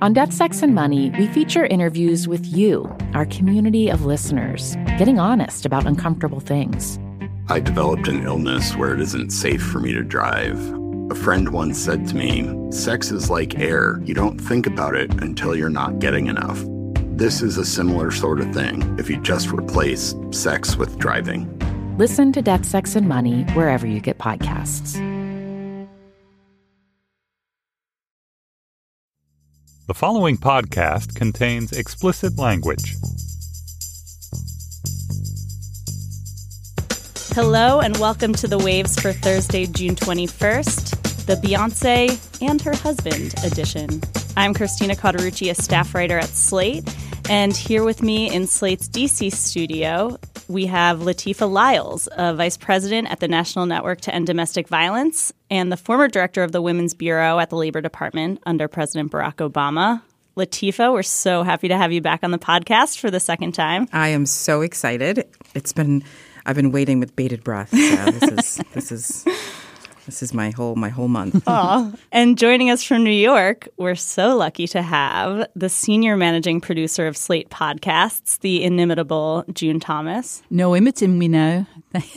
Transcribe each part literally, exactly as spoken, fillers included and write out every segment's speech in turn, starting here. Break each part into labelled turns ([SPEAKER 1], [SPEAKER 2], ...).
[SPEAKER 1] On Death, Sex, and Money, we feature interviews with you, our community of listeners, getting honest about uncomfortable things.
[SPEAKER 2] I developed an illness where it isn't safe for me to drive. A friend once said to me, sex is like air. You don't think about it until you're not getting enough. This is a similar sort of thing if you just replace sex with driving.
[SPEAKER 1] Listen to Death, Sex, and Money wherever you get podcasts.
[SPEAKER 3] The following podcast contains explicit language.
[SPEAKER 4] Hello and welcome to The Waves for Thursday, June twenty-first, the Beyoncé and her husband edition. I'm Christina Cauterucci, a staff writer at Slate, and here with me in Slate's D C studio, we have Latifah Lyles, a vice president at the National Network to End Domestic Violence and the former director of the Women's Bureau at the Labor Department under President Barack Obama. Latifah, we're so happy to have you back on the podcast for the second time.
[SPEAKER 5] I am so excited. It's been I've been waiting with bated breath. So this is this is this is my whole my whole month.
[SPEAKER 4] Aw. And joining us from New York, we're so lucky to have the senior managing producer of Slate Podcasts, the inimitable June Thomas.
[SPEAKER 6] No imiting me now.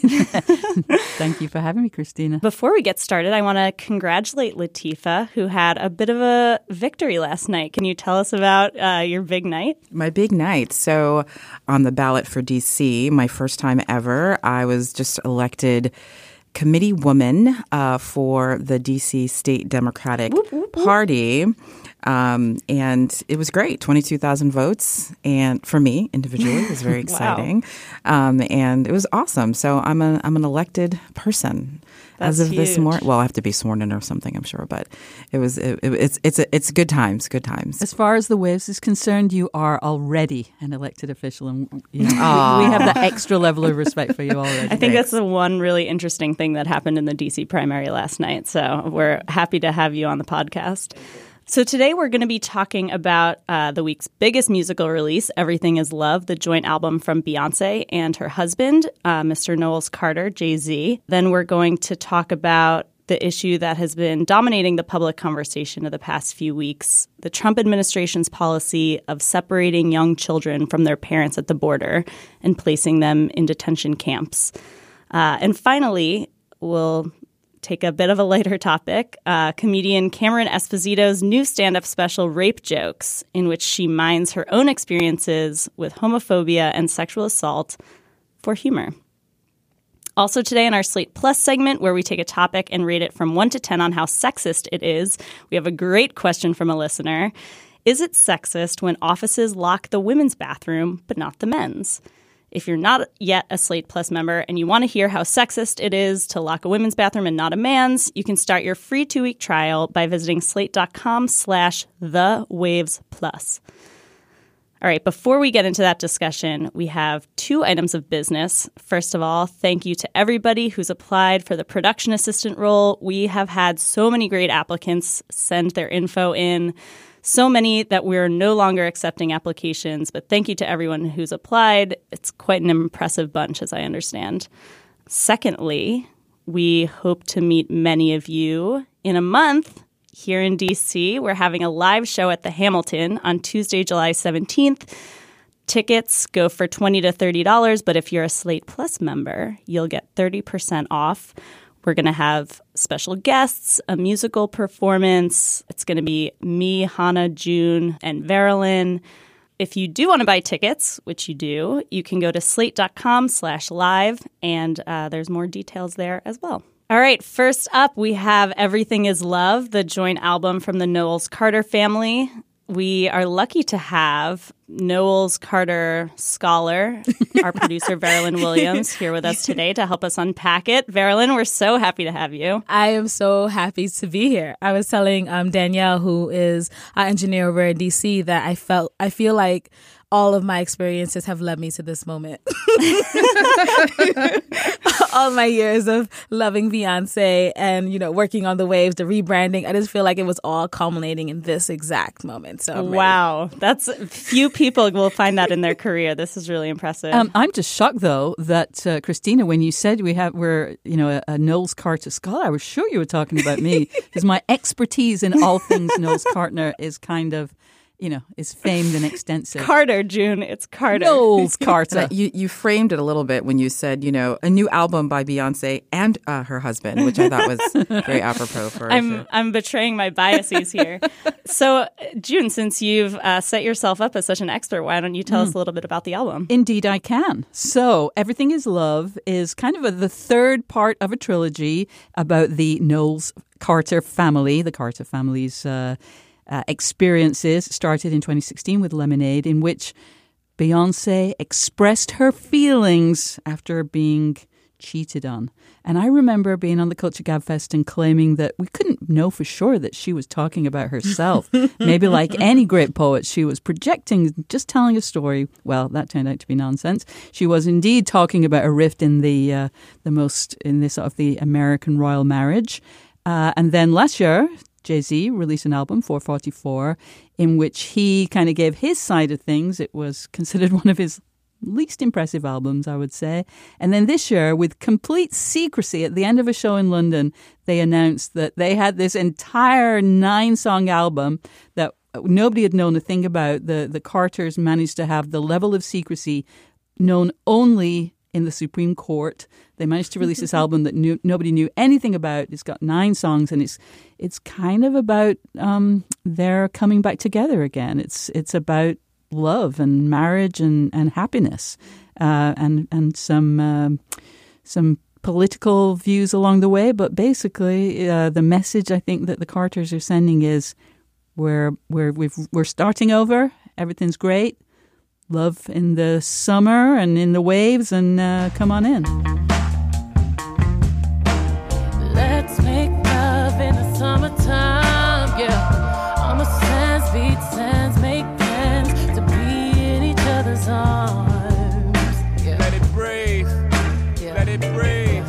[SPEAKER 6] Thank you for having me, Christina.
[SPEAKER 4] Before we get started, I want to congratulate Latifah, who had a bit of a victory last night. Can you tell us about uh, your big night?
[SPEAKER 5] My big night. So on the ballot for D C, my first time ever, I was just elected committee woman uh, for the D C State Democratic whoop, whoop, whoop. Party. Um, and it was great, twenty-two thousand votes. And for me individually, it was very exciting. Wow. Um, and it was awesome. So I'm, a, I'm an elected person.
[SPEAKER 4] That's
[SPEAKER 5] As of
[SPEAKER 4] huge.
[SPEAKER 5] this morning, well, I have to be sworn in or something, I'm sure, but it was it, it, it's it's it's good times, good times.
[SPEAKER 6] As far as the Waves is concerned, you are already an elected official, and you know, we have that extra level of respect for you already.
[SPEAKER 4] I think
[SPEAKER 5] Thanks.
[SPEAKER 4] that's the one really interesting thing that happened in the D C primary last night. So we're happy to have you on the podcast. So today we're going to be talking about uh, the week's biggest musical release, Everything Is Love, the joint album from Beyoncé and her husband, uh, Mister Knowles Carter, Jay-Z. Then we're going to talk about the issue that has been dominating the public conversation of the past few weeks, the Trump administration's policy of separating young children from their parents at the border and placing them in detention camps. Uh, and finally, we'll take a bit of a lighter topic, uh, comedian Cameron Esposito's new stand-up special, Rape Jokes, in which she mines her own experiences with homophobia and sexual assault for humor. Also today in our Slate Plus segment, where we take a topic and rate it from one to ten on how sexist it is, we have a great question from a listener. Is it sexist when offices lock the women's bathroom but not the men's? If you're not yet a Slate Plus member and you want to hear how sexist it is to lock a women's bathroom and not a man's, you can start your free two-week trial by visiting slate.com slash the waves plus. All right, before we get into that discussion, we have two items of business. First of all, thank you to everybody who's applied for the production assistant role. We have had so many great applicants send their info in. So many that we're no longer accepting applications, but thank you to everyone who's applied. It's quite an impressive bunch, as I understand. Secondly, we hope to meet many of you in a month here in D C. We're having a live show at the Hamilton on Tuesday, July seventeenth. Tickets go for twenty to thirty dollars, but if you're a Slate Plus member, you'll get thirty percent off. We're going to have special guests, a musical performance. It's going to be me, Hannah, June, and Verilyn. If you do want to buy tickets, which you do, you can go to slate.com slash live, and uh, there's more details there as well. All right, first up, we have Everything Is Love, the joint album from the Knowles Carter family. We are lucky to have Knowles Carter scholar, our producer, Verilyn Williams, here with us today to help us unpack it. Verilyn, we're so happy to have you.
[SPEAKER 7] I am so happy to be here. I was telling um, Danielle, who is our engineer over in D C, that I felt I feel like all of my experiences have led me to this moment. All my years of loving Beyonce and, you know, working on the waves, the rebranding, I just feel like it was all culminating in this exact moment. So I'm
[SPEAKER 4] wow, that's few people will find that in their career. This is really impressive.
[SPEAKER 6] Um, I'm just shocked, though, that uh, Christina, when you said we have we're you know a, a Knowles Carter scholar, I was sure you were talking about me because my expertise in all things Knowles Carter is kind of you know, is famed and extensive.
[SPEAKER 4] Carter, June. It's Carter.
[SPEAKER 6] Knowles Carter.
[SPEAKER 5] you, you framed it a little bit when you said, you know, a new album by Beyonce and uh, her husband, which I thought was very apropos for
[SPEAKER 4] I'm
[SPEAKER 5] her.
[SPEAKER 4] I'm betraying my biases here. So, June, since you've uh, set yourself up as such an expert, why don't you tell mm. us a little bit about the album?
[SPEAKER 6] Indeed, I can. So, Everything Is Love is kind of a, the third part of a trilogy about the Knowles Carter family. The Carter family's uh, uh, experiences started in twenty sixteen with Lemonade, in which Beyonce expressed her feelings after being cheated on. And I remember being on the Culture Gab Fest and claiming that we couldn't know for sure that she was talking about herself. Maybe like any great poet, she was projecting, just telling a story. Well, that turned out to be nonsense. She was indeed talking about a rift in the uh, the most in this sort of the American royal marriage. Uh, and then last year, Jay-Z released an album, four forty-four, in which he kind of gave his side of things. It was considered one of his least impressive albums, I would say. And then this year, with complete secrecy, at the end of a show in London, they announced that they had this entire nine-song album that nobody had known a thing about. The, the Carters managed to have the level of secrecy known only in the Supreme Court. They managed to release this album that knew, nobody knew anything about. It's got nine songs, and it's it's kind of about um, their coming back together again. It's it's about love and marriage and, and happiness, uh, and and some uh, some political views along the way. But basically, uh, the message I think that the Carters are sending is we're we're we've, we're starting over. Everything's great. Love in the summer and in the waves, and uh, come on in.
[SPEAKER 8] Let's make love in the summertime, yeah. On the sands, beach sands, make plans to be in each other's arms. Yeah. Let it breathe, yeah. Let it breathe.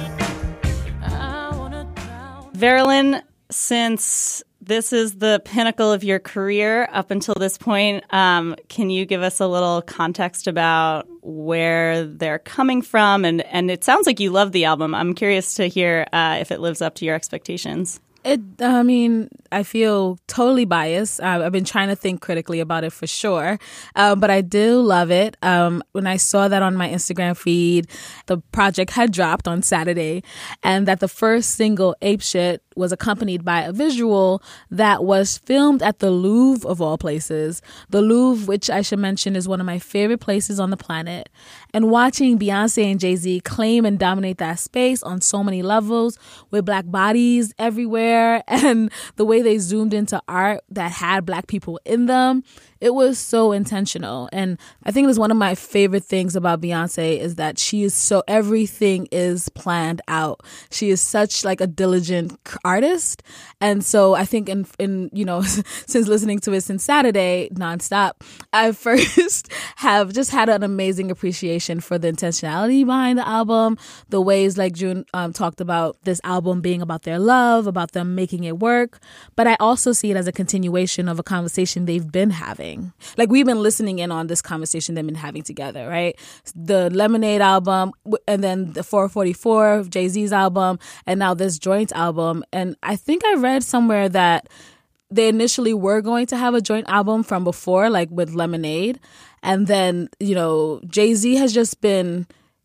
[SPEAKER 8] I wanna drown.
[SPEAKER 4] Verilyn, since this is the pinnacle of your career up until this point, um, can you give us a little context about where they're coming from? And, and it sounds like you love the album. I'm curious to hear uh, if it lives up to your expectations.
[SPEAKER 7] It, I mean, I feel totally biased. Uh, I've been trying to think critically about it for sure. Um, but I do love it. Um, when I saw that on my Instagram feed, the project had dropped on Saturday, and that the first single, Ape Shit, was accompanied by a visual that was filmed at the Louvre, of all places. The Louvre, which I should mention is one of my favorite places on the planet. And watching Beyonce and Jay-Z claim and dominate that space on so many levels, with black bodies everywhere, and the way they zoomed into art that had black people in them, it was so intentional. And I think it was one of my favorite things about Beyonce is that she is so, everything is planned out. She is such like a diligent artist. And so I think in, in you know, since listening to it since Saturday nonstop, I first have just had an amazing appreciation for the intentionality behind the album, the ways like June um, talked about this album being about their love, about them making it work. But I also see it as a continuation of a conversation they've been having. Like, we've been listening in on this conversation they've been having together, right? The Lemonade album, and then the four forty-four, Jay-Z's album, and now this joint album. And I think I read somewhere that they initially were going to have a joint album from before, like with Lemonade. And then, you know, Jay-Z has just been,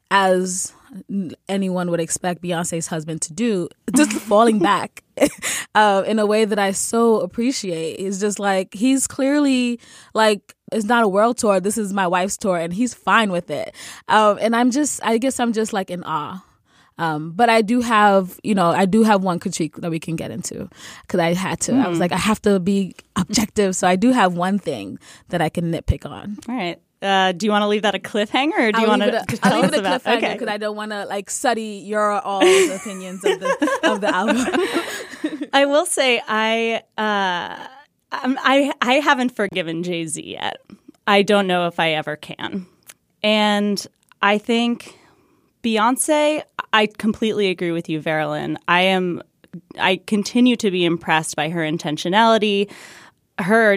[SPEAKER 7] as anyone would expect Beyonce's husband to do, just falling back uh, in a way that I so appreciate. It's just like, he's clearly like, it's not a world tour. This is my wife's tour, and he's fine with it. Um, and I'm just, I guess I'm just like in awe. Um, but I do have, you know, I do have one critique that we can get into, because I had to. Mm. I was like, I have to be objective. So I do have one thing that I can nitpick on.
[SPEAKER 4] All right. Uh, do you want to leave that a cliffhanger, or do you want to tell
[SPEAKER 7] I'll leave
[SPEAKER 4] us
[SPEAKER 7] it a
[SPEAKER 4] about?
[SPEAKER 7] cliffhanger
[SPEAKER 4] Okay,
[SPEAKER 7] because I don't want to like study your all's opinions of the of the album.
[SPEAKER 4] I will say I uh, I I haven't forgiven Jay-Z yet. I don't know if I ever can, and I think Beyonce. I completely agree with you, Verilyn. I am. I continue to be impressed by her intentionality, her.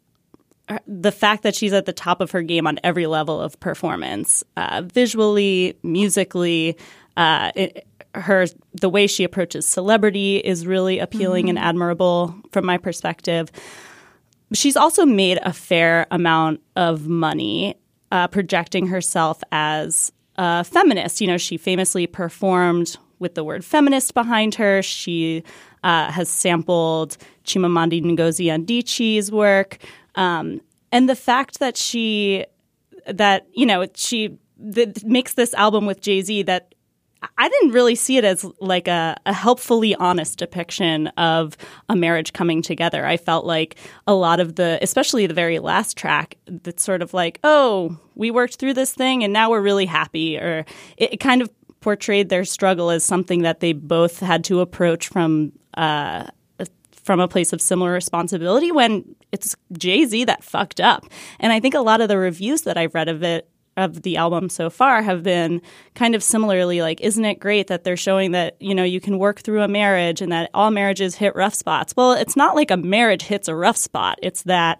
[SPEAKER 4] the fact that she's at the top of her game on every level of performance, uh, visually, musically, uh, it, her the way she approaches celebrity is really appealing mm-hmm. and admirable from my perspective. she's also made a fair amount of money uh, projecting herself as a feminist. You know, she famously performed with the word feminist behind her. She uh, has sampled Chimamanda Ngozi Adichie's work. Um, and the fact that she, that, you know, she th- makes this album with Jay-Z that I didn't really see it as like a, a helpfully honest depiction of a marriage coming together. I felt like a lot of the, especially the very last track, that's sort of like, oh, we worked through this thing and now we're really happy. Or it, it kind of portrayed their struggle as something that they both had to approach from uh, from a place of similar responsibility when it's Jay-Z that fucked up. And I think a lot of the reviews that I've read of it, of the album so far, have been kind of similarly like, isn't it great that they're showing that, you know, you can work through a marriage and that all marriages hit rough spots. Well, it's not like a marriage hits a rough spot. It's that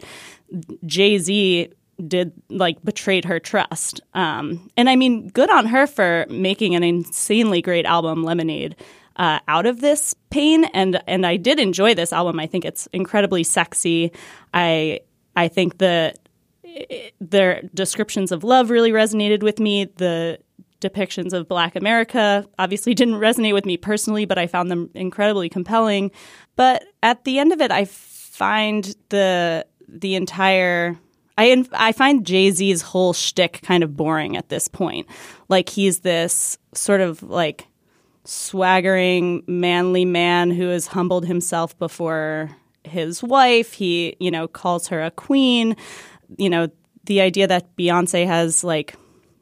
[SPEAKER 4] Jay-Z did like betrayed her trust. Um, and I mean, good on her for making an insanely great album, Lemonade, uh, out of this pain. And and I did enjoy this album. I think it's incredibly sexy. I I think the their descriptions of love really resonated with me. The depictions of Black America obviously didn't resonate with me personally, but I found them incredibly compelling. But at the end of it, I find the the entire I I find Jay-Z's whole shtick kind of boring at this point. Like, he's this sort of like swaggering, manly man who has humbled himself before his wife. He, you know, calls her a queen. You know, the idea that Beyonce has like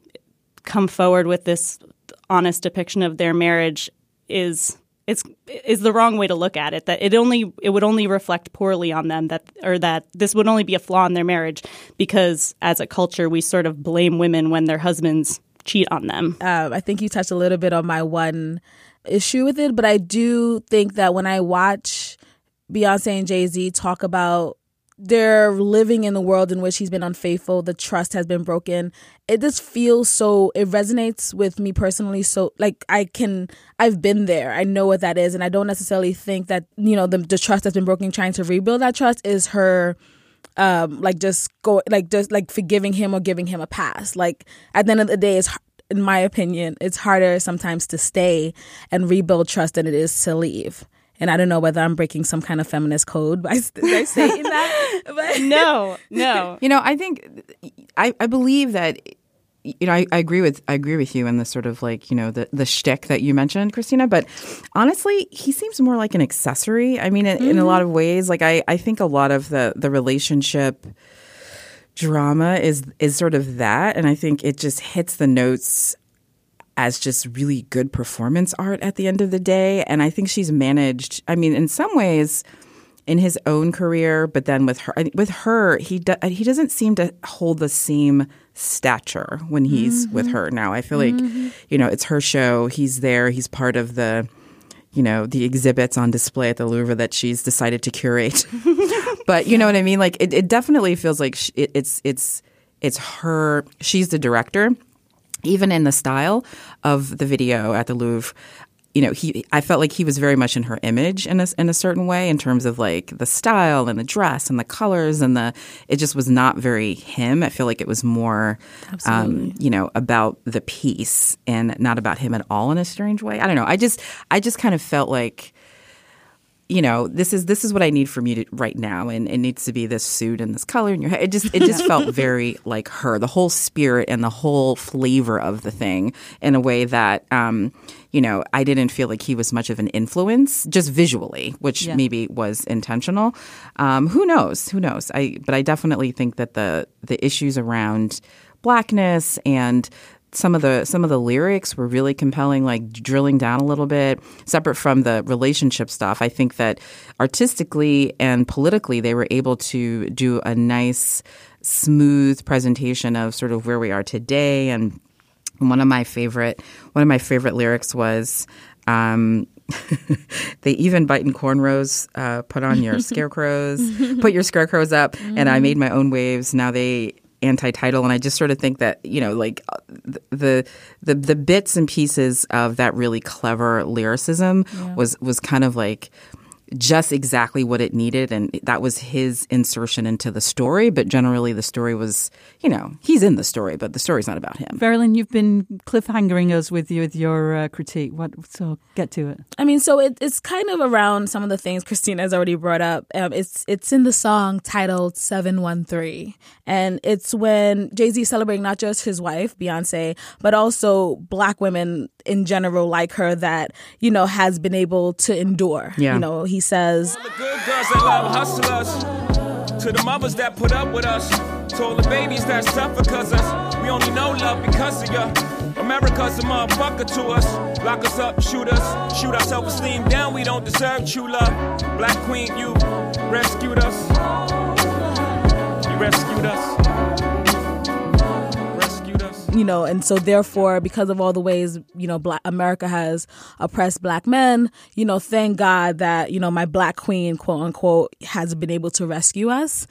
[SPEAKER 4] come forward with this honest depiction of their marriage is it's is the wrong way to look at it. That it only it would only reflect poorly on them, that or that this would only be a flaw in their marriage because as a culture we sort of blame women when their husbands cheat on them.
[SPEAKER 7] Um, I think you touched a little bit on my one issue with it, but I do think that when I watch Beyonce and Jay-Z talk about they're living in the world in which he's been unfaithful, the trust has been broken, it just feels so, it resonates with me personally. So like I can, I've been there. I know what that is. And I don't necessarily think that, you know, the, the trust that's been broken, trying to rebuild that trust is her um, like just go, like just like forgiving him or giving him a pass. Like at the end of the day, it's, in my opinion, it's harder sometimes to stay and rebuild trust than it is to leave. And I don't know whether I'm breaking some kind of feminist code by, by saying that. But.
[SPEAKER 4] No, no.
[SPEAKER 5] You know, I think I, I believe that, you know, I, I agree with I agree with you in the sort of like, you know, the, the shtick that you mentioned, Christina. But honestly, he seems more like an accessory. I mean, in, mm-hmm. in a lot of ways, like I, I think a lot of the, the relationship drama is is sort of that. And I think it just hits the notes as just really good performance art at the end of the day. And I think she's managed, I mean, in some ways in his own career, but then with her, with her, he do, he doesn't seem to hold the same stature when he's mm-hmm. with her now. I feel like, mm-hmm. you know, it's her show. He's there. He's part of the, you know, the exhibits on display at the Louvre that she's decided to curate. But you know what I mean? Like it, it definitely feels like she, it, it's, it's, it's her, she's the director. Even in the style of the video at the Louvre, you know, he I felt like he was very much in her image in a, in a certain way in terms of like the style and the dress and the colors and the it just was not very him. I feel like it was more, um, you know, about the piece and not about him at all in a strange way. I don't know. I just I just kind of felt like, you know, this is this is what I need from you to, right now, and it needs to be this suit and this color in your hair. It just it just felt very like her, the whole spirit and the whole flavor of the thing in a way that, um, you know, I didn't feel like he was much of an influence just visually, which yeah. maybe was intentional. Um, who knows? Who knows? I but I definitely think that the the issues around Blackness and Some of the some of the lyrics were really compelling, like drilling down a little bit, separate from the relationship stuff. I think that artistically and politically, they were able to do a nice, smooth presentation of sort of where we are today. And one of my favorite one of my favorite lyrics was, um, they even bite in cornrows, uh, put on your scarecrows, put your scarecrows up, mm-hmm. and I made my own waves. Now they anti-title, and I just sort of think that, you know, like the the the bits and pieces of that really clever lyricism yeah. was was kind of like just exactly what it needed. And that was his insertion into the story. But generally, the story was, you know, he's in the story, but the story's not about him.
[SPEAKER 6] Veralyn, you've been cliffhangering us with, you, with your uh, critique. What? So get to it.
[SPEAKER 7] I mean, so it, it's kind of around some of the things Christina has already brought up. Um, it's it's in the song titled seven one three. And it's when Jay-Z is celebrating not just his wife, Beyonce, but also Black women in general like her that, you know, has been able to endure.
[SPEAKER 5] Yeah.
[SPEAKER 7] You know, he says,
[SPEAKER 9] All the good girls that love hustlers, to the mothers that put up with us, to all the babies that suffer because us. We only know love because of ya. America's a motherfucker to us. Lock us up, shoot us, shoot our self-esteem down. We don't deserve true love. Black queen, you rescued us. You rescued us. Rescued us.
[SPEAKER 7] you know, and so therefore, because of all the ways, you know, Black America has oppressed Black men, you know, thank God that, you know, my Black queen, quote unquote, has been able to rescue us.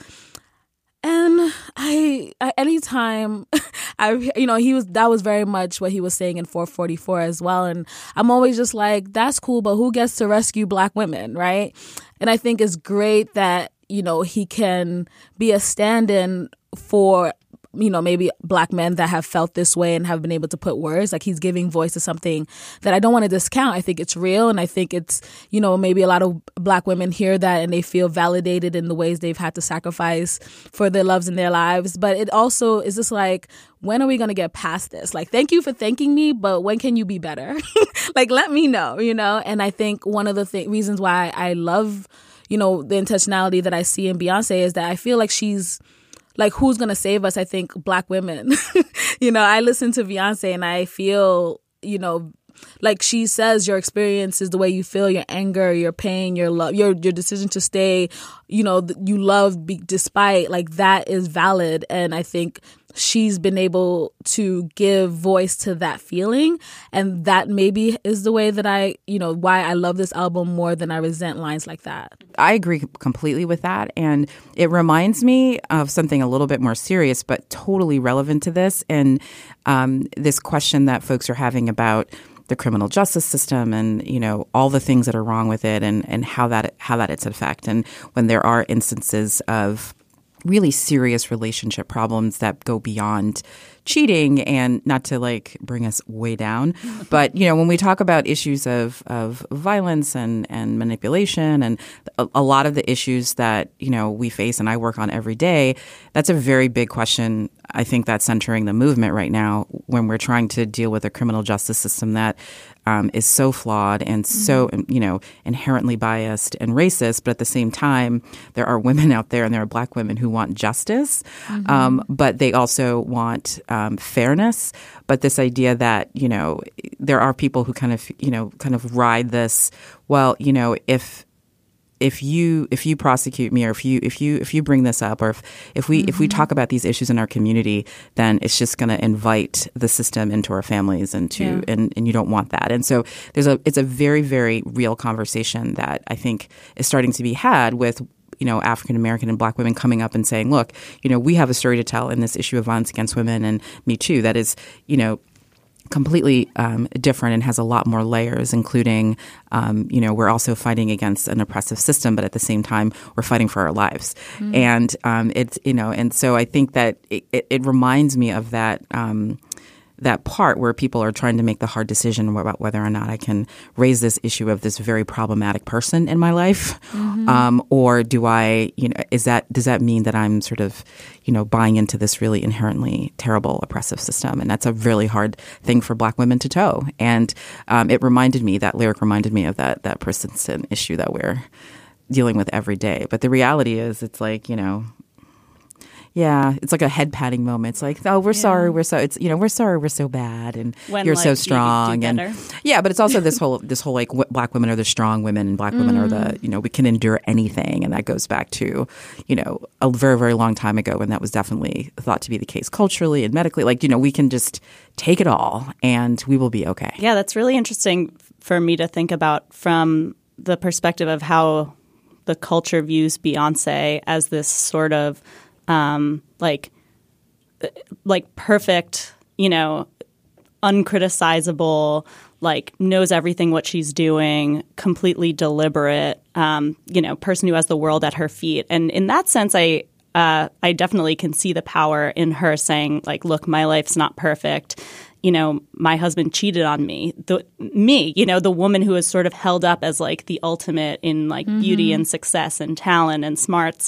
[SPEAKER 7] And I, I anytime I, you know, he was, that was very much what he was saying in four forty-four as well. And I'm always just like, that's cool, but who gets to rescue Black women, right? And I think it's great that, you know, he can be a stand-in for, you know, maybe Black men that have felt this way and have been able to put words. Like, he's giving voice to something that I don't want to discount. I think it's real. And I think it's, you know, maybe a lot of Black women hear that and they feel validated in the ways they've had to sacrifice for their loves in their lives. But it also is just like, when are we going to get past this? Like, thank you for thanking me, but when can you be better? Like, let me know, you know? And I think one of the th- reasons why I love, you know, the intentionality that I see in Beyonce is that I feel like she's, like, who's going to save us? I think Black women. You know, I listen to Beyonce and I feel, you know, like she says, your experience is the way you feel, your anger, your pain, your love, your your decision to stay, you know, you love be, despite, like, that is valid. And I think she's been able to give voice to that feeling. And that maybe is the way that I, you know, why I love this album more than I resent lines like that.
[SPEAKER 5] I agree completely with that. And it reminds me of something a little bit more serious, but totally relevant to this. And um, this question that folks are having about the criminal justice system and, you know, all the things that are wrong with it and, and how that how that it's an effect. And when there are instances of really serious relationship problems that go beyond cheating, and not to like bring us way down, but, you know, when we talk about issues of, of violence and, and manipulation and a, a lot of the issues that, you know, we face and I work on every day, that's a very big question. I think that's centering the movement right now when we're trying to deal with a criminal justice system that um, is so flawed and so, mm-hmm. you know, inherently biased and racist. But at the same time, there are women out there and there are Black women who want justice, mm-hmm. um, but they also want um, fairness. But this idea that, you know, there are people who kind of, you know, kind of ride this, well, you know, if If you if you prosecute me, or if you if you if you bring this up, or if, if we mm-hmm. if we talk about these issues in our community, then it's just going to invite the system into our families, and to yeah. and, and you don't want that. And so there's a it's a very very real conversation that I think is starting to be had with, you know, African American and Black women coming up and saying, look, you know, we have a story to tell in this issue of violence against women and Me Too that is, you know, completely um, different and has a lot more layers, including, um, you know, we're also fighting against an oppressive system, but at the same time, we're fighting for our lives. Mm-hmm. And um, it's, you know, and so I think that it, it, it reminds me of that um, that part where people are trying to make the hard decision about whether or not I can raise this issue of this very problematic person in my life, mm-hmm. um, or do I, you know, is that does that mean that I'm sort of, you know, buying into this really inherently terrible oppressive system? And that's a really hard thing for Black women to toe. And um, it reminded me, that lyric reminded me of that that persistent issue that we're dealing with every day. But the reality is, it's like, you know. Yeah, it's like a head patting moment. It's like, oh, we're yeah. sorry, we're so it's you know we're sorry, we're so bad, and
[SPEAKER 4] when,
[SPEAKER 5] you're
[SPEAKER 4] like,
[SPEAKER 5] so strong,
[SPEAKER 4] and
[SPEAKER 5] yeah. But it's also this whole this whole like w- Black women are the strong women, and Black mm. women are the, you know, we can endure anything, and that goes back to, you know, a very very long time ago, when that was definitely thought to be the case culturally and medically. Like, you know, we can just take it all, and we will be okay.
[SPEAKER 4] Yeah, that's really interesting for me to think about from the perspective of how the culture views Beyonce as this sort of Um, like, like perfect, you know, uncriticizable, like knows everything what she's doing, completely deliberate, um, you know, person who has the world at her feet. And in that sense, I uh, I definitely can see the power in her saying, like, look, my life's not perfect. You know, my husband cheated on me. The, me, you know, the woman who is sort of held up as like the ultimate in like mm-hmm. beauty and success and talent and smarts.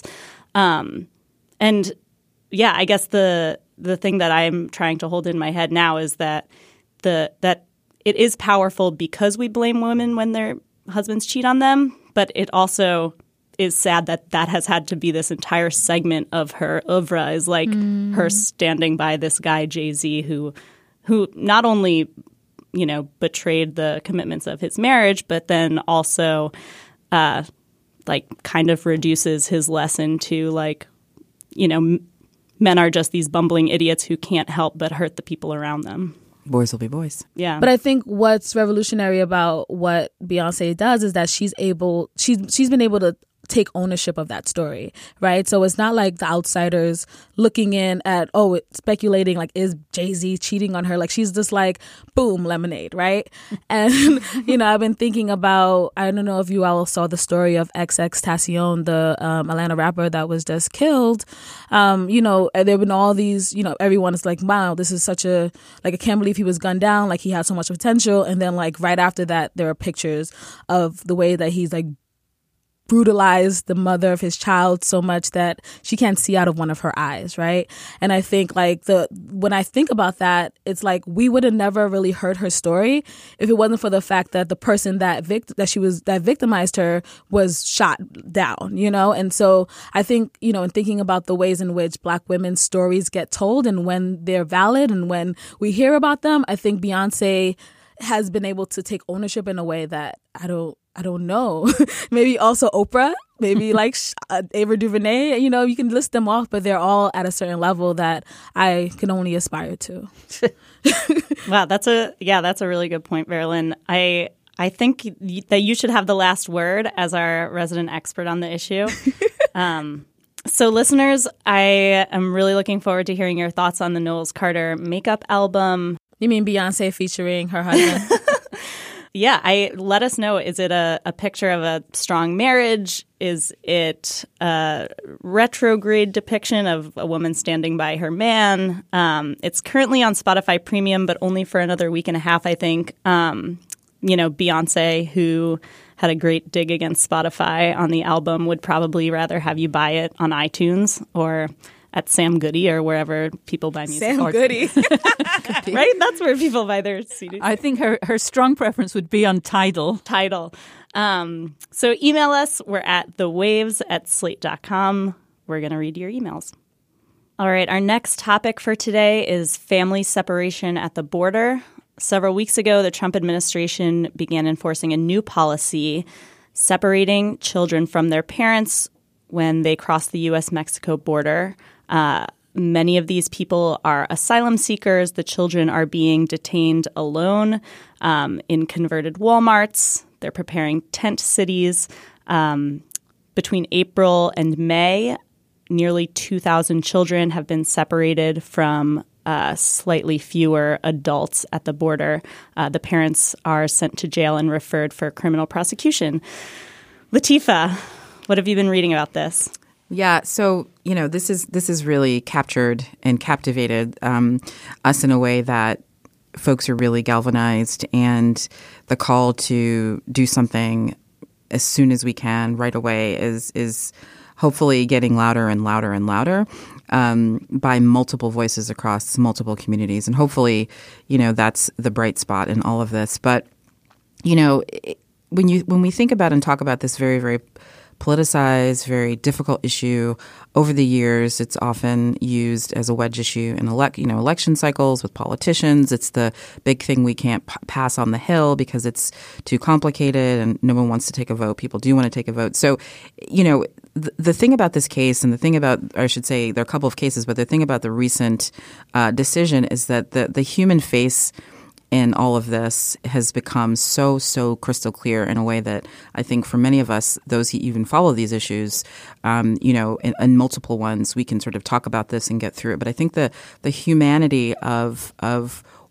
[SPEAKER 4] Um, and yeah, I guess the the thing that I'm trying to hold in my head now is that the that it is powerful because we blame women when their husbands cheat on them, but it also is sad that that has had to be this entire segment of her oeuvre is like mm. her standing by this guy Jay-Z who who not only, you know, betrayed the commitments of his marriage, but then also uh, like kind of reduces his lesson to like, you know, m- men are just these bumbling idiots who can't help but hurt the people around them.
[SPEAKER 5] Boys will be boys.
[SPEAKER 4] Yeah.
[SPEAKER 7] But I think what's revolutionary about what Beyonce does is that she's able, she's she's been able to take ownership of that story, right? So it's not like the outsiders looking in at, oh, speculating like, is Jay-Z cheating on her? Like, she's just like, boom, lemonade, right? And, you know, I've been thinking about, I don't know if you all saw the story of X X Tentacion, the um, Atlanta rapper that was just killed. Um, you know, there have been all these, you know, everyone is like, wow, this is such a, like, I can't believe he was gunned down. Like, he had so much potential. And then, like, right after that, there are pictures of the way that he's, like, brutalized the mother of his child so much that she can't see out of one of her eyes, right? And I think like the when I think about that, it's like we would have never really heard her story if it wasn't for the fact that the person that vict- that she was that victimized her was shot down, you know? And so I think, you know, in thinking about the ways in which Black women's stories get told and when they're valid and when we hear about them, I think Beyonce has been able to take ownership in a way that I don't I don't know. Maybe also Oprah, maybe like uh, Ava DuVernay, you know, you can list them off, but they're all at a certain level that I can only aspire to.
[SPEAKER 4] Wow, that's a yeah, that's a really good point, Verlyn. I I think that you should have the last word as our resident expert on the issue. um, so listeners, I am really looking forward to hearing your thoughts on the Knowles Carter makeup album.
[SPEAKER 7] You mean Beyonce featuring her husband?
[SPEAKER 4] Yeah, I let us know. Is it a, a picture of a strong marriage? Is it a retrograde depiction of a woman standing by her man? Um, it's currently on Spotify Premium, but only for another week and a half, I think. Um, you know, Beyonce, who had a great dig against Spotify on the album, would probably rather have you buy it on iTunes or at Sam Goody or wherever people buy music.
[SPEAKER 7] Sam Goody.
[SPEAKER 4] Right? That's where people buy their C Ds.
[SPEAKER 6] I think her, her strong preference would be on Tidal.
[SPEAKER 4] Tidal. Um, so email us. We're at thewaves at slate dot com. We're going to read your emails. All right. Our next topic for today is family separation at the border. Several weeks ago, the Trump administration began enforcing a new policy separating children from their parents when they cross the U S Mexico border. Uh, many of these people are asylum seekers. The children are being detained alone um, in converted Walmarts. They're preparing tent cities. Um, between April and May, nearly two thousand children have been separated from uh, slightly fewer adults at the border. Uh, the parents are sent to jail and referred for criminal prosecution. Latifah, what have you been reading about this?
[SPEAKER 5] Yeah, so you know this is this is really captured and captivated um, us in a way that folks are really galvanized, and the call to do something as soon as we can, right away, is is hopefully getting louder and louder and louder um, by multiple voices across multiple communities, and hopefully, you know, that's the bright spot in all of this. But you know, when you when we think about and talk about this very very politicized, very difficult issue. Over the years, it's often used as a wedge issue in elect, you know, election cycles with politicians. It's the big thing we can't p- pass on the Hill because it's too complicated and no one wants to take a vote. People do want to take a vote. So, you know, th- the thing about this case and the thing about, or I should say, there are a couple of cases, but the thing about the recent uh, decision is that the, the human face in all of this has become so, so crystal clear in a way that I think for many of us, those who even follow these issues, um, you know, in, in multiple ones, we can sort of talk about this and get through it. But I think the the humanity of of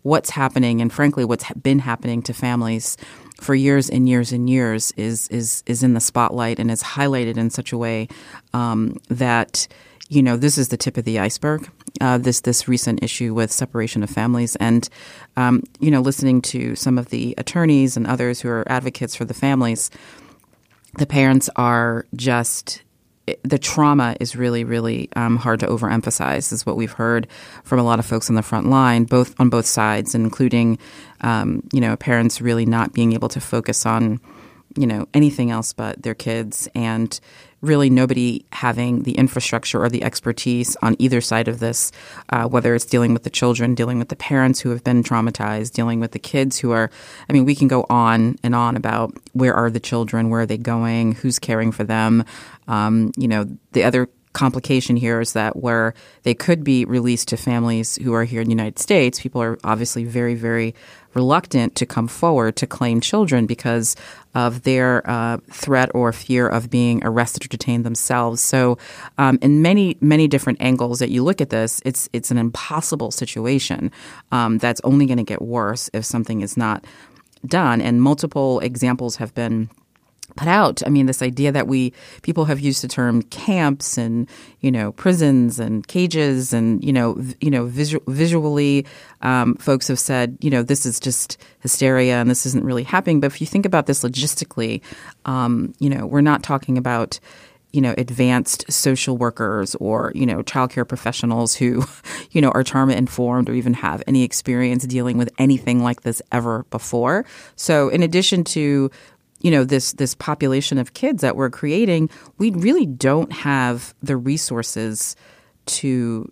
[SPEAKER 5] what's happening and frankly what's been happening to families for years and years and years is is is in the spotlight and is highlighted in such a way um, that, you know, this is the tip of the iceberg. Uh, this this recent issue with separation of families, and um, you know, listening to some of the attorneys and others who are advocates for the families, the parents are just. The trauma is really, really um, hard to overemphasize, is what we've heard from a lot of folks on the front line, both on both sides, including, um, you know, parents really not being able to focus on, you know, anything else but their kids, and really nobody having the infrastructure or the expertise on either side of this, uh, whether it's dealing with the children, dealing with the parents who have been traumatized, dealing with the kids who are, I mean, we can go on and on about where are the children, where are they going, who's caring for them. Um, you know, the other complication here is that where they could be released to families who are here in the United States, people are obviously very, very reluctant to come forward to claim children because of their uh, threat or fear of being arrested or detained themselves. So um, in many, many different angles that you look at this, it's it's an impossible situation um, that's only going to get worse if something is not done. And multiple examples have been put out. I mean, this idea that we people have used the term camps and, you know, prisons and cages and, you know, v- you know, visu- visually, um, folks have said, you know, this is just hysteria and this isn't really happening. But if you think about this logistically, um, you know, we're not talking about, you know, advanced social workers or, you know, childcare professionals who, you know, are trauma informed or even have any experience dealing with anything like this ever before. So in addition to you know, this this population of kids that we're creating, we really don't have the resources to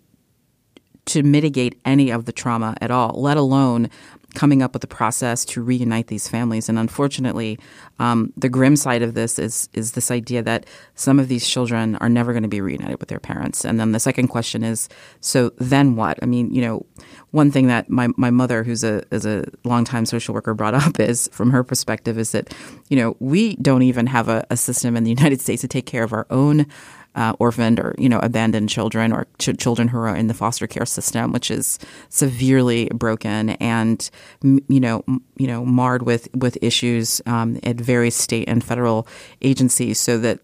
[SPEAKER 5] to mitigate any of the trauma at all, let alone coming up with a process to reunite these families. And unfortunately, um, the grim side of this is is this idea that some of these children are never going to be reunited with their parents. And then the second question is, so then what? I mean, you know, one thing that my, my mother, who's a is a longtime social worker, brought up is, from her perspective, is that, you know, we don't even have a, a system in the United States to take care of our own Uh, orphaned or, you know, abandoned children or ch- children who are in the foster care system, which is severely broken and, m- you know, m- you know, marred with, with issues um, at various state and federal agencies, so that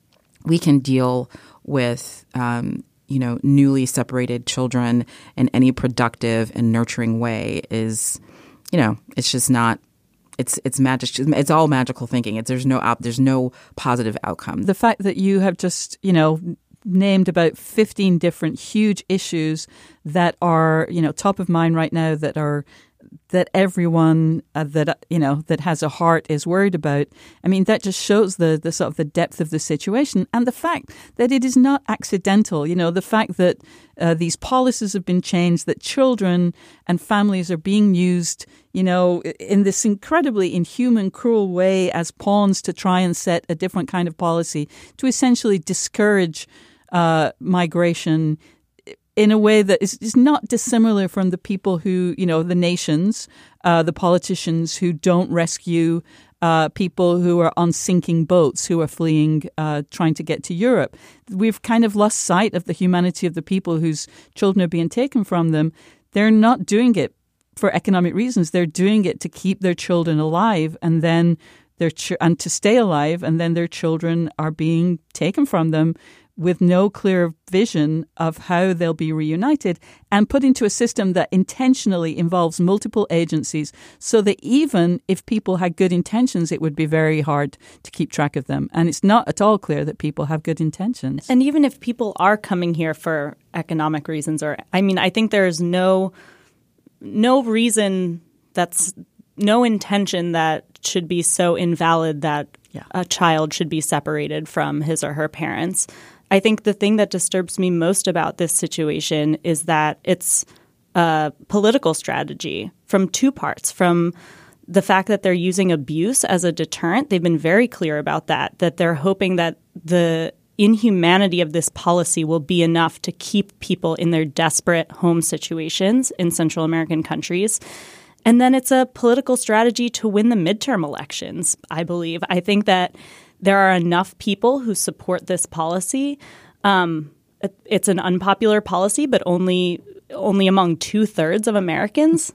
[SPEAKER 5] we can deal with, um, you know, newly separated children in any productive and nurturing way is, you know, it's just not. It's it's magic. It's all magical thinking. It's there's no op, there's no positive outcome.
[SPEAKER 6] The fact that you have just, you know, named about fifteen different huge issues that are, you know, top of mind right now, that are that everyone uh, that you know that has a heart is worried about. I mean, that just shows the the sort of the depth of the situation, and the fact that it is not accidental. You know, the fact that uh, these policies have been changed, that children and families are being used, you know, in this incredibly inhuman, cruel way as pawns to try and set a different kind of policy to essentially discourage uh, migration in a way that is, is not dissimilar from the people who, you know, the nations, uh, the politicians who don't rescue uh, people who are on sinking boats, who are fleeing, uh, trying to get to Europe. We've kind of lost sight of the humanity of the people whose children are being taken from them. They're not doing it for economic reasons. They're doing it to keep their children alive, and then their ch- and to stay alive, and then their children are being taken from them with no clear vision of how they'll be reunited, and put into a system that intentionally involves multiple agencies, so that even if people had good intentions, it would be very hard to keep track of them. And it's not at all clear that people have good intentions.
[SPEAKER 4] And even if people are coming here for economic reasons, or, I mean, I think there's no no reason that's no intention that should be so invalid that yeah. a child should be separated from his or her parents. I think the thing that disturbs me most about this situation is that it's a political strategy from two parts. From the fact that they're using abuse as a deterrent. They've been very clear about that, that they're hoping that the inhumanity of this policy will be enough to keep people in their desperate home situations in Central American countries. And then it's a political strategy to win the midterm elections, I believe. I think that there are enough people who support this policy. Um, it, it's an unpopular policy, but only only among two-thirds of Americans.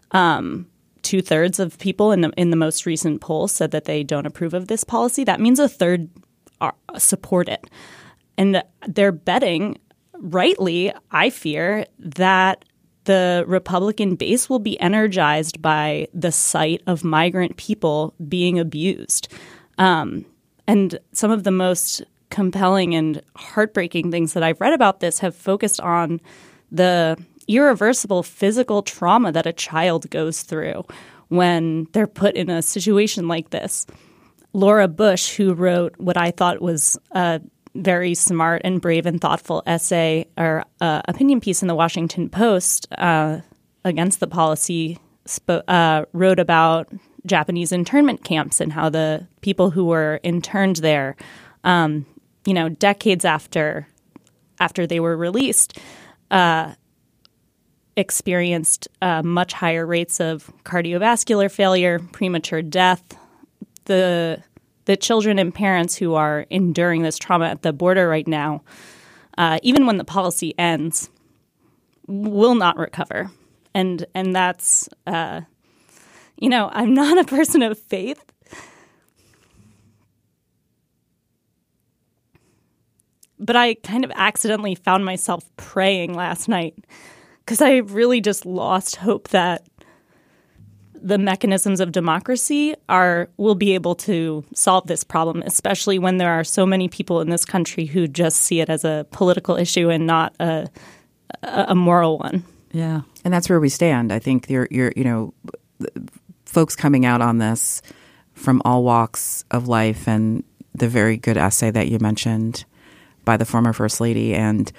[SPEAKER 4] Um, two-thirds of people in the, in the most recent poll said that they don't approve of this policy. That means a third are, support it. And they're betting, rightly, I fear, that the Republican base will be energized by the sight of migrant people being abused. Um, and some of the most compelling and heartbreaking things that I've read about this have focused on the irreversible physical trauma that a child goes through when they're put in a situation like this. Laura Bush, who wrote what I thought was a very smart and brave and thoughtful essay or uh, opinion piece in the Washington Post uh, against the policy, sp- uh, wrote about Japanese internment camps and how the people who were interned there, um, you know, decades after after they were released, uh, experienced uh, much higher rates of cardiovascular failure, premature death. The the children and parents who are enduring this trauma at the border right now, uh, even when the policy ends, will not recover. And and that's, uh, you know, I'm not a person of faith. But I kind of accidentally found myself praying last night because I really just lost hope that the mechanisms of democracy are will be able to solve this problem, especially when there are so many people in this country who just see it as a political issue and not a a moral one.
[SPEAKER 5] Yeah, and that's where we stand. I think you're, you're you know, folks coming out on this from all walks of life, and the very good essay that you mentioned by the former First Lady. And,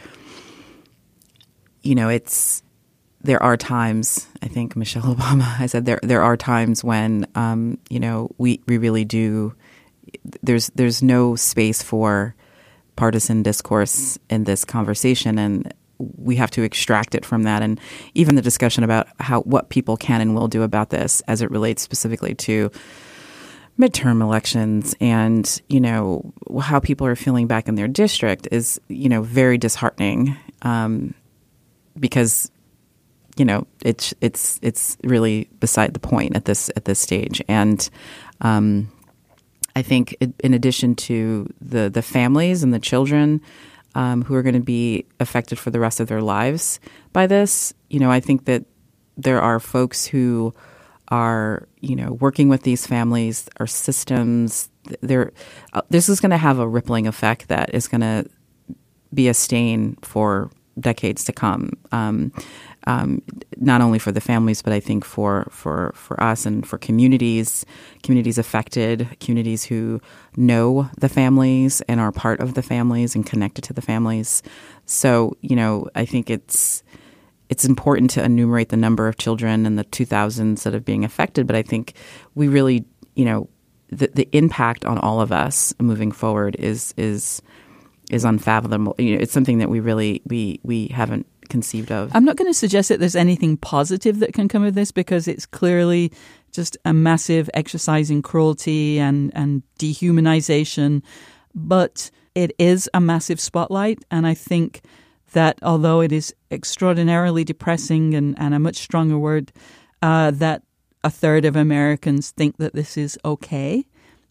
[SPEAKER 5] you know, it's, there are times, I think Michelle Obama, I said there there are times when, um, you know, we, we really do, there's there's no space for partisan discourse in this conversation, and we have to extract it from that. And even the discussion about how what people can and will do about this as it relates specifically to midterm elections and, you know, how people are feeling back in their district is, you know, very disheartening um, because, you know, it's it's it's really beside the point at this at this stage. And um, I think it, in addition to the the families and the children um, who are going to be affected for the rest of their lives by this, you know, I think that there are folks who are, you know, working with these families, our systems. They're, uh, this is going to have a rippling effect that is going to be a stain for decades to come. Um, um, not only for the families, but I think for, for, for us and for communities, communities affected, communities who know the families and are part of the families and connected to the families. So, you know, I think it's It's important to enumerate the number of children in the two thousands that are being affected, but I think we really, you know, the, the impact on all of us moving forward is is is unfathomable. You know, it's something that we really we we haven't conceived of.
[SPEAKER 6] I'm not going to suggest that there's anything positive that can come of this because it's clearly just a massive exercise in cruelty and and dehumanization, but it is a massive spotlight, and I think that although it is extraordinarily depressing and, and a much stronger word, uh, that a third of Americans think that this is okay,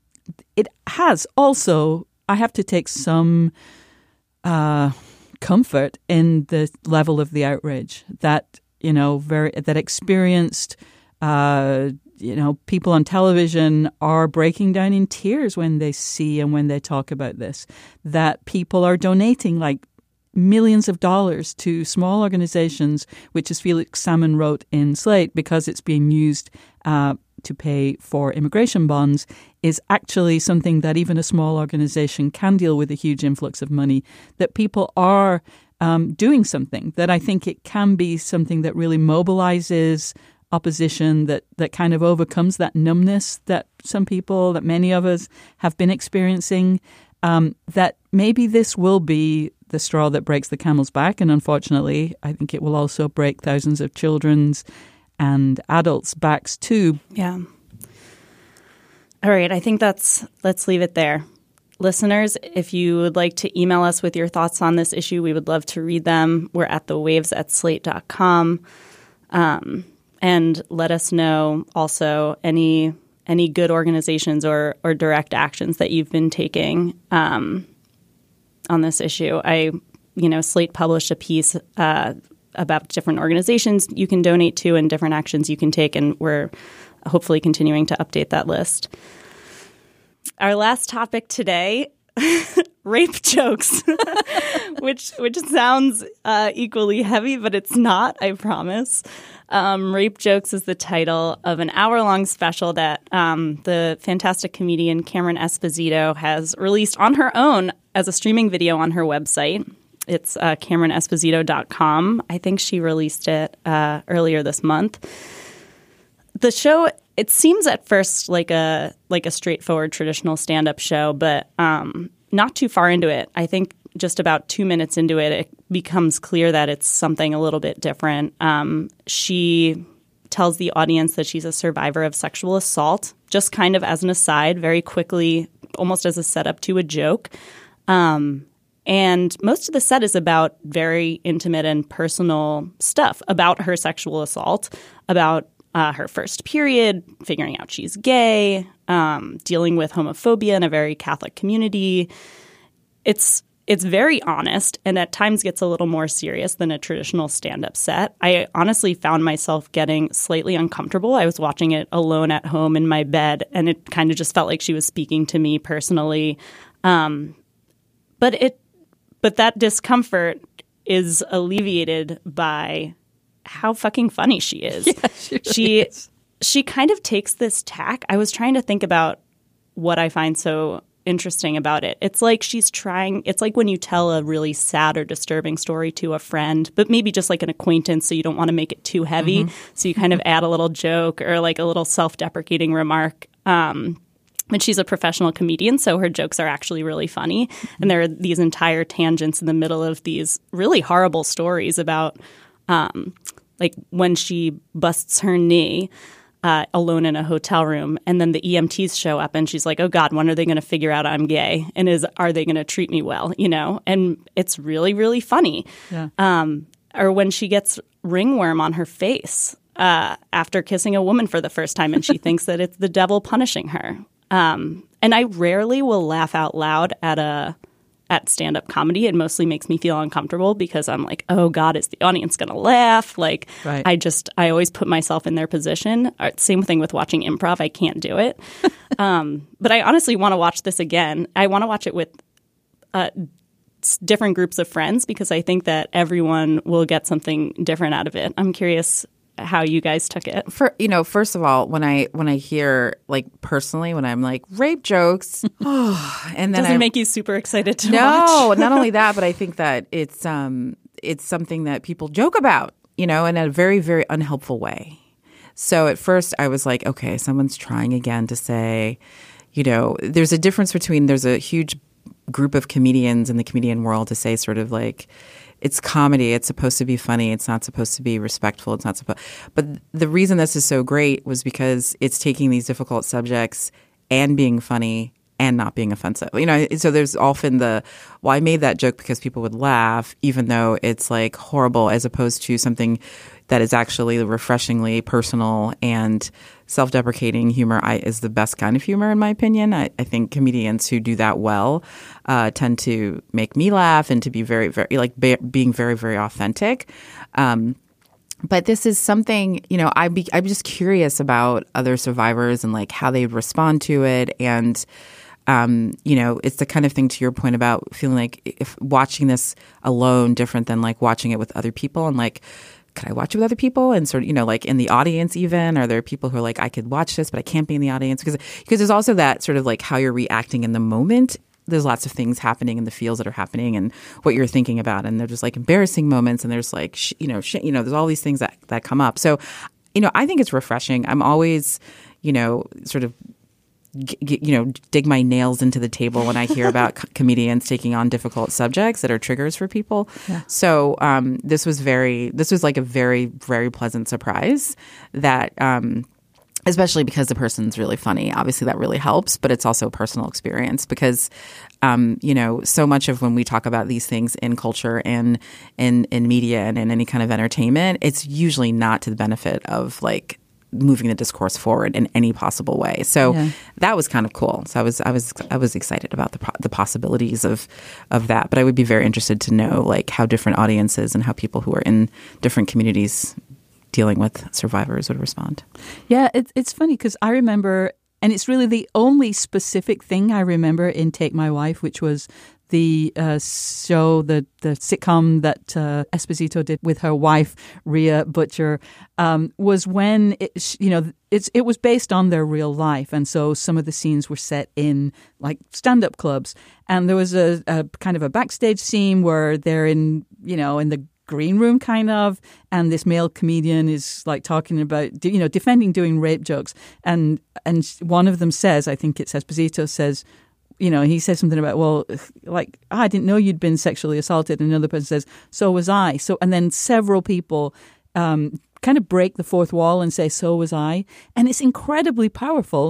[SPEAKER 6] it has also, I have to take some uh, comfort in the level of the outrage that, you know, very that experienced, uh, you know, people on television are breaking down in tears when they see and when they talk about this, that people are donating like millions of dollars to small organizations, which, as Felix Salmon wrote in Slate, because it's being used uh, to pay for immigration bonds, is actually something that even a small organization can deal with a huge influx of money, that people are um, doing something, that I think it can be something that really mobilizes opposition, that, that kind of overcomes that numbness that some people, that many of us have been experiencing, um, that maybe this will be the straw that breaks the camel's back. And unfortunately, I think it will also break thousands of children's and adults' backs too.
[SPEAKER 4] Yeah. All right. I think that's, let's leave it there. Listeners, if you would like to email us with your thoughts on this issue, we would love to read them. We're at the waves at slate dot com. Um, and let us know also any any good organizations or or direct actions that you've been taking um, on this issue. I, you know, Slate published a piece uh, about different organizations you can donate to and different actions you can take, and we're hopefully continuing to update that list. Our last topic today, rape jokes, which which sounds uh, equally heavy, but it's not, I promise. Um, Rape Jokes is the title of an hour-long special that um, the fantastic comedian Cameron Esposito has released on her own as a streaming video on her website. It's uh, cameron esposito dot com. I think she released it uh, earlier this month. The show, it seems at first like a like a straightforward traditional stand-up show, but um, not too far into it. I think just about two minutes into it, it becomes clear that it's something a little bit different. Um, she tells the audience that she's a survivor of sexual assault, just kind of as an aside, very quickly, almost as a setup to a joke. Um, and most of the set is about very intimate and personal stuff about her sexual assault, about Uh, her first period, figuring out she's gay, um, dealing with homophobia in a very Catholic community. It's it's very honest and at times gets a little more serious than a traditional stand-up set. I honestly found myself getting slightly uncomfortable. I was watching it alone at home in my bed, and it kind of just felt like she was speaking to me personally. Um, but it, but that discomfort is alleviated by how fucking funny she is.
[SPEAKER 6] Yeah, she really
[SPEAKER 4] she
[SPEAKER 6] is.
[SPEAKER 4] she kind of takes this tack. I was trying to think about what I find so interesting about it. It's like she's trying, it's like when you tell a really sad or disturbing story to a friend, but maybe just like an acquaintance, so you don't want to make it too heavy. Mm-hmm. So you kind of add a little joke or like a little self-deprecating remark. Um, and she's a professional comedian, so her jokes are actually really funny. And there are these entire tangents in the middle of these really horrible stories about um, like when she busts her knee uh, alone in a hotel room, and then the E M Ts show up, and she's like, "Oh God, when are they going to figure out I'm gay? And is are they going to treat me well?" You know, and it's really, really funny.
[SPEAKER 6] Yeah.
[SPEAKER 4] Um, or when she gets ringworm on her face uh, after kissing a woman for the first time, and she thinks that it's the devil punishing her. Um, and I rarely will laugh out loud at a. at stand-up comedy. It mostly makes me feel uncomfortable because I'm like, oh God, is the audience going to laugh? Like,
[SPEAKER 6] right.
[SPEAKER 4] I just, I always put myself in their position. Uh, Same thing with watching improv. I can't do it. um, but I honestly want to watch this again. I want to watch it with uh, different groups of friends because I think that everyone will get something different out of it. I'm curious how you guys took it.
[SPEAKER 5] For you know, first of all, when I when I hear like personally when I'm like rape jokes, oh, and then
[SPEAKER 4] doesn't
[SPEAKER 5] I,
[SPEAKER 4] make you super excited to
[SPEAKER 5] no,
[SPEAKER 4] watch.
[SPEAKER 5] No, not only that, but I think that it's um it's something that people joke about, you know, in a very very unhelpful way. So at first I was like, okay, someone's trying again to say, you know, there's a difference between there's a huge group of comedians in the comedian world to say sort of like, it's comedy. It's supposed to be funny. It's not supposed to be respectful. It's not supposed. But the reason this is so great was because it's taking these difficult subjects and being funny and not being offensive. You know, so there's often the, well, I made that joke because people would laugh, even though it's like horrible, as opposed to something that is actually refreshingly personal and self-deprecating humor I, is the best kind of humor, in my opinion. I, I think comedians who do that well uh, tend to make me laugh and to be very, very, like be, being very, very authentic. Um, but this is something, you know, I be, I'm just curious about other survivors and like how they respond to it. And, um, you know, it's the kind of thing, to your point about feeling like if watching this alone different than like watching it with other people, and like, could I watch it with other people? And sort of, you know, like in the audience even, are there people who are like, I could watch this, but I can't be in the audience? Because because there's also that sort of like how you're reacting in the moment. There's lots of things happening in the feels that are happening and what you're thinking about. And there's just like embarrassing moments, and there's like, sh- you know, sh- you know, there's all these things that, that come up. So, you know, I think it's refreshing. I'm always, you know, sort of, G- you know, dig my nails into the table when I hear about co- comedians taking on difficult subjects that are triggers for people.
[SPEAKER 6] Yeah.
[SPEAKER 5] So um, this was very, this was like a very, very pleasant surprise that, um, especially because the person's really funny. Obviously, that really helps, but it's also a personal experience because, um, you know, so much of when we talk about these things in culture and in, in media and in any kind of entertainment, it's usually not to the benefit of like moving the discourse forward in any possible way. So yeah. that was kind of cool. So I was I was I was excited about the the possibilities of of that. But I would be very interested to know like how different audiences and how people who are in different communities dealing with survivors would respond.
[SPEAKER 6] Yeah, it, it's funny because I remember, and it's really the only specific thing I remember in Take My Wife, which was the uh, show, the the sitcom that uh, Esposito did with her wife, Rhea Butcher, um, was when, it, you know, it's it was based on their real life. And so some of the scenes were set in like stand-up clubs. And there was a, a kind of a backstage scene where they're in, you know, in the green room kind of, and this male comedian is like talking about, you know, defending doing rape jokes. And, and one of them says, I think it's Esposito says, you know, he says something about, well, like, oh, I didn't know you'd been sexually assaulted. And another person says, so was I. So, and then several people um, kind of break the fourth wall and say, so was I. And it's incredibly powerful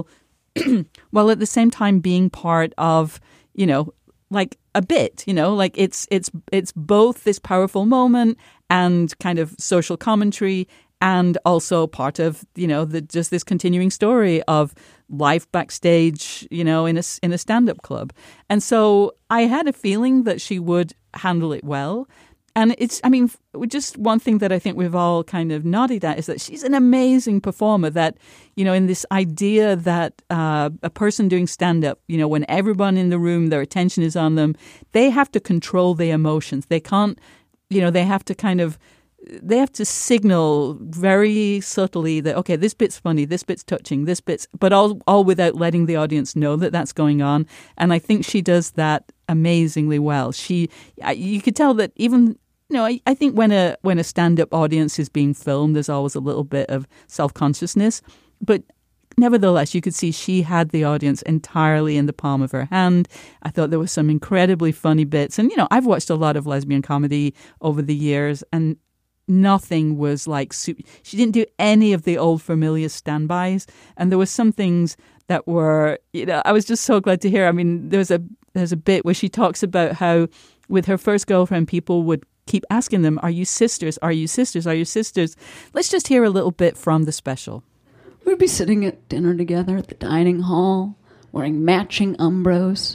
[SPEAKER 6] while at the same time being part of, you know, like a bit, you know, like it's it's it's both this powerful moment and kind of social commentary and also part of, you know, the just this continuing story of life backstage, you know, in a, in a stand-up club. And so I had a feeling that she would handle it well. And it's, I mean, just one thing that I think we've all kind of nodded at is that she's an amazing performer that, you know, in this idea that uh, a person doing stand-up, you know, when everyone in the room, their attention is on them, they have to control their emotions. They can't, you know, they have to kind of, they have to signal very subtly that, okay, this bit's funny, this bit's touching, this bit's, but all, all without letting the audience know that that's going on. And I think she does that amazingly well. She, you could tell that even, you know, I, I think when a when a stand-up audience is being filmed, there's always a little bit of self-consciousness. But nevertheless, you could see she had the audience entirely in the palm of her hand. I thought there were some incredibly funny bits. And, you know, I've watched a lot of lesbian comedy over the years, and nothing was like, she didn't do any of the old familiar standbys. And there were some things that were, you know, I was just so glad to hear. I mean, there's a there's a bit where she talks about how with her first girlfriend, people would keep asking them, are you sisters? Are you sisters? Are you sisters? Let's just hear a little bit from the special.
[SPEAKER 10] We'd be sitting at dinner together at the dining hall, wearing matching umbros,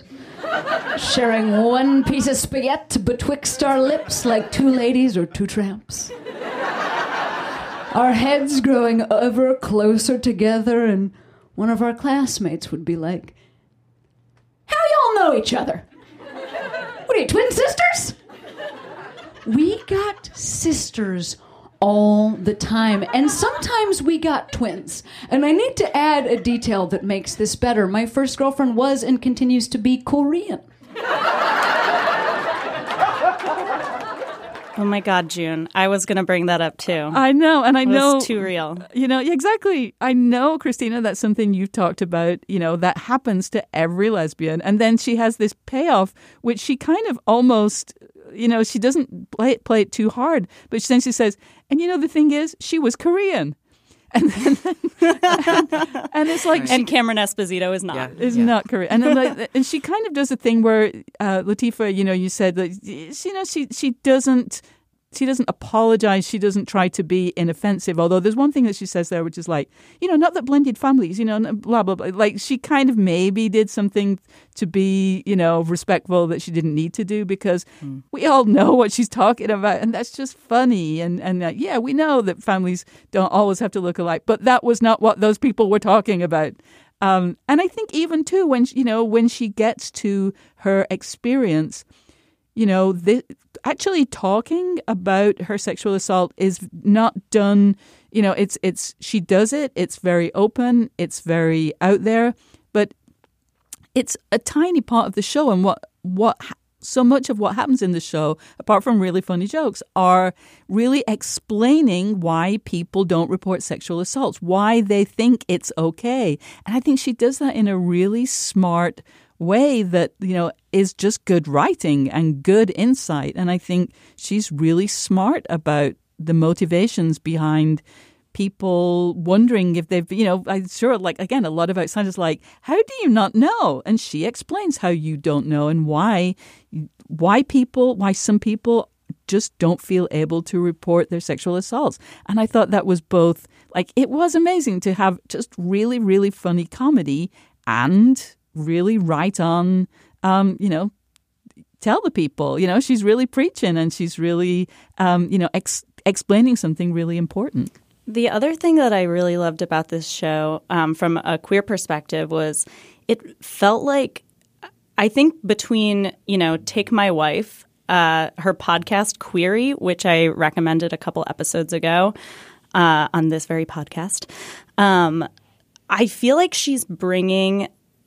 [SPEAKER 10] sharing one piece of spaghetti betwixt our lips like two ladies or two tramps. Our heads growing ever closer together, and one of our classmates would be like, how y'all know each other? What are you, twin sisters? We got sisters all the time, and sometimes we got twins. And I need to add a detail that makes this better. My first girlfriend was and continues to be Korean.
[SPEAKER 4] Oh my God, June. I was going to bring that up too.
[SPEAKER 6] I know, and I
[SPEAKER 4] it
[SPEAKER 6] know.
[SPEAKER 4] It's too real.
[SPEAKER 6] You know, exactly. I know, Christina, that's something you've talked about, you know, that happens to every lesbian. And then she has this payoff, which she kind of almost, you know, she doesn't play it, play it too hard. But then she says, and you know, the thing is, she was Korean. And then, and, and it's like,
[SPEAKER 4] and Cameron Esposito is not
[SPEAKER 5] yeah,
[SPEAKER 6] is
[SPEAKER 5] yeah.
[SPEAKER 6] not Korean, and then like, and she kind of does a thing where uh, Latifah, you know, you said that you know she she doesn't she doesn't apologize, she doesn't try to be inoffensive. Although there's one thing that she says there, which is like, you know, not that blended families, you know, blah blah blah. Like she kind of maybe did something to be, you know, respectful that she didn't need to do, because mm. we all know what she's talking about, and that's just funny. And and uh, yeah, we know that families don't always have to look alike, but that was not what those people were talking about. Um, and I think even too when you know when she gets to her experience, you know, the, actually talking about her sexual assault is not done. You know, it's it's she does it. It's very open. It's very out there, but it's a tiny part of the show. And what what so much of what happens in the show, apart from really funny jokes, are really explaining why people don't report sexual assaults, why they think it's okay. And I think she does that in a really smart way that, you know, is just good writing and good insight. And I think she's really smart about the motivations behind people wondering if they've, you know, I'm sure, like, again, a lot of outsiders like, how do you not know? And she explains how you don't know and why, why people, why some people just don't feel able to report their sexual assaults. And I thought that was both, like, it was amazing to have just really, really funny comedy and really right on, um, you know, tell the people, you know, she's really preaching and she's really, um, you know, ex- explaining something really important.
[SPEAKER 4] The other thing that I really loved about this show um, from a queer perspective was it felt like, I think between, you know, Take My Wife, uh, her podcast Queery, which I recommended a couple episodes ago uh, on this very podcast, um, I feel like she's bringing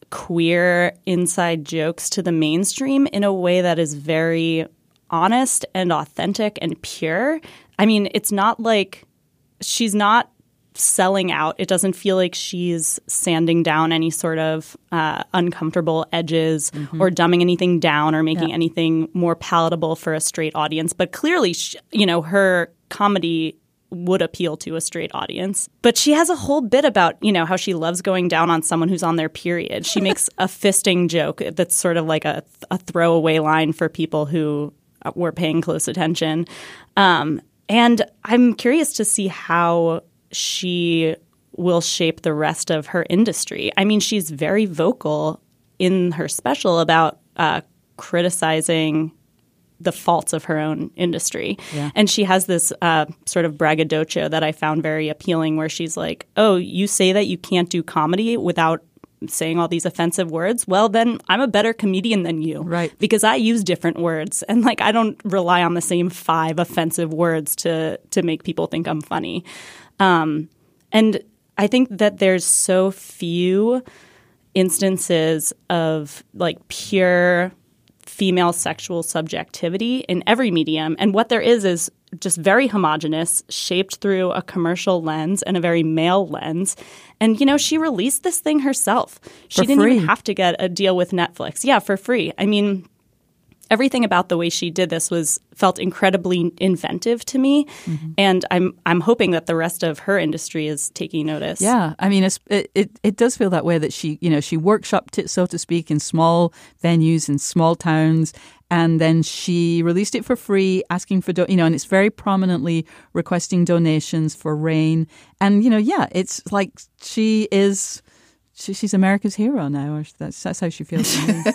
[SPEAKER 4] queer inside jokes to the mainstream in a way that is very honest and authentic and pure. I mean, it's not like she's not selling out. It doesn't feel like she's sanding down any sort of uh, uncomfortable edges mm-hmm. or dumbing anything down or making yeah. anything more palatable for a straight audience. But clearly, she, you know, her comedy would appeal to a straight audience. But she has a whole bit about, you know, how she loves going down on someone who's on their period. She makes a fisting joke that's sort of like a, a throwaway line for people who were paying close attention. Um, and I'm curious to see how she will shape the rest of her industry. I mean, she's very vocal in her special about uh, criticizing the faults of her own industry. Yeah. And she has this uh, sort of braggadocio that I found very appealing where she's like, oh, you say that you can't do comedy without saying all these offensive words? Well, then I'm a better comedian than you.
[SPEAKER 6] Right.
[SPEAKER 4] Because I use different words. And like I don't rely on the same five offensive words to to make people think I'm funny. Um, and I think that there's so few instances of like pure female sexual subjectivity in every medium. And what there is is just very homogenous, shaped through a commercial lens and a very male lens. And, you know, she released this thing herself. She
[SPEAKER 6] For
[SPEAKER 4] didn't
[SPEAKER 6] free.
[SPEAKER 4] even have to get a deal with Netflix. Yeah, for free. I mean, everything about the way she did this was felt incredibly inventive to me, mm-hmm. and I'm I'm hoping that the rest of her industry is taking notice.
[SPEAKER 6] Yeah, I mean, it's, it it it does feel that way that she you know she workshopped it, so to speak, in small venues in small towns, and then she released it for free, asking for do- you know, and it's very prominently requesting donations for RAINN, and you know, yeah, it's like she is she, she's America's hero now, or that's that's how she feels to me.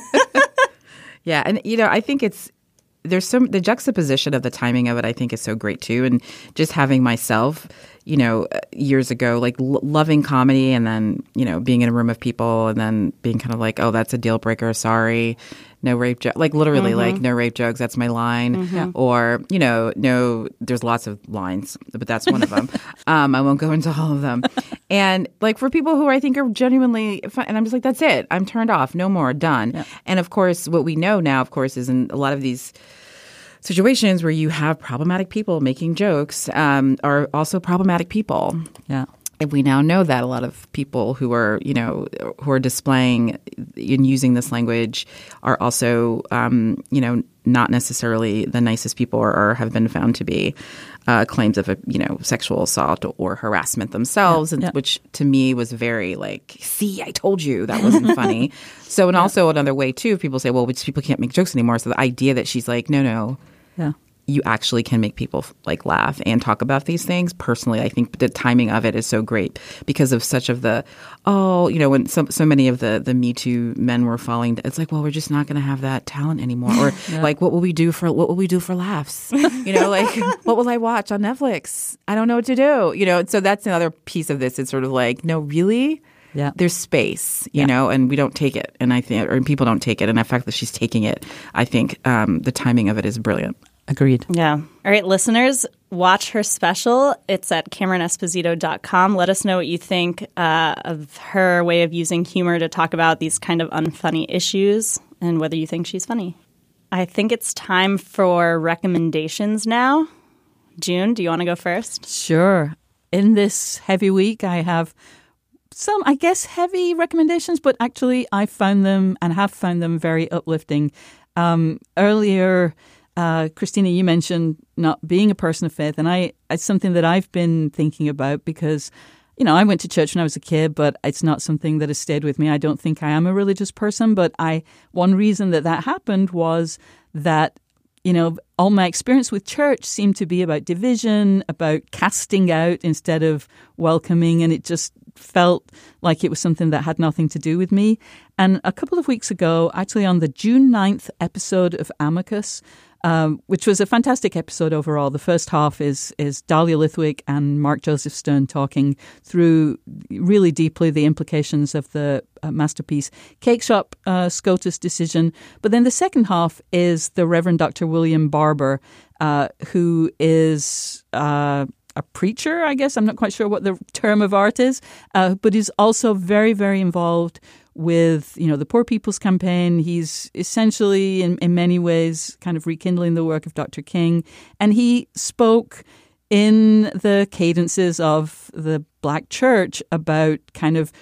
[SPEAKER 5] Yeah, and you know, I think it's there's some the juxtaposition of the timing of it. I think is so great too, and just having myself, you know, years ago, like l- loving comedy, and then you know being in a room of people, and then being kind of like, oh, that's a deal breaker. Sorry, no rape joke. Like literally, mm-hmm. like no rape jokes. That's my line. Mm-hmm. Or you know, no. There's lots of lines, but that's one of them. um, I won't go into all of them. And like for people who I think are genuinely fun, and I'm just like, that's it. I'm turned off. No more. Done. Yeah. And of course, what we know now, of course, is in a lot of these situations where you have problematic people making jokes um, are also problematic people.
[SPEAKER 6] Yeah.
[SPEAKER 5] And we now know that a lot of people who are, you know, who are displaying and using this language are also, um, you know, not necessarily the nicest people or, or have been found to be uh, claims of, a, you know, sexual assault or harassment themselves, yeah, and, yeah. which to me was very like, see, I told you that wasn't funny. So, and yeah. also another way, too, people say, well, people can't make jokes anymore. So the idea that she's like, no, no.
[SPEAKER 6] Yeah.
[SPEAKER 5] You actually can make people like laugh and talk about these things. Personally, I think the timing of it is so great because of such of the, oh, you know, when so, so many of the, the Me Too men were falling, it's like, well, we're just not going to have that talent anymore. Or yeah. like, what will we do for, what will we do for laughs? You know, like, what will I watch on Netflix? I don't know what to do. You know, so that's another piece of this. It's sort of like, no, really?
[SPEAKER 6] Yeah.
[SPEAKER 5] There's space, you
[SPEAKER 6] yeah.
[SPEAKER 5] know, and we don't take it. And I think, or people don't take it. And the fact that she's taking it, I think um, the timing of it is brilliant.
[SPEAKER 6] Agreed.
[SPEAKER 4] Yeah. All right, listeners, watch her special. It's at Cameron Esposito dot com. Let us know what you think uh, of her way of using humor to talk about these kind of unfunny issues and whether you think she's funny. I think it's time for recommendations now. June, do you want to go first?
[SPEAKER 6] Sure. In this heavy week, I have some, I guess, heavy recommendations, but actually I found them and have found them very uplifting. Um, earlier Uh, Christina, you mentioned not being a person of faith, and I it's something that I've been thinking about because, you know, I went to church when I was a kid, but it's not something that has stayed with me. I don't think I am a religious person, but I one reason that that happened was that, you know, all my experience with church seemed to be about division, about casting out instead of welcoming, and it just felt like it was something that had nothing to do with me. And a couple of weeks ago, actually on the June ninth episode of Amicus, um, which was a fantastic episode overall. The first half is is Dahlia Lithwick and Mark Joseph Stern talking through really deeply the implications of the uh, masterpiece Cake Shop uh, SCOTUS decision. But then the second half is the Reverend Doctor William Barber, uh, who is uh, a preacher, I guess. I'm not quite sure what the term of art is, uh, but is also very, very involved with, you know, the Poor People's Campaign. He's essentially, in, in many ways, kind of rekindling the work of Doctor King. And he spoke in the cadences of the Black church about kind of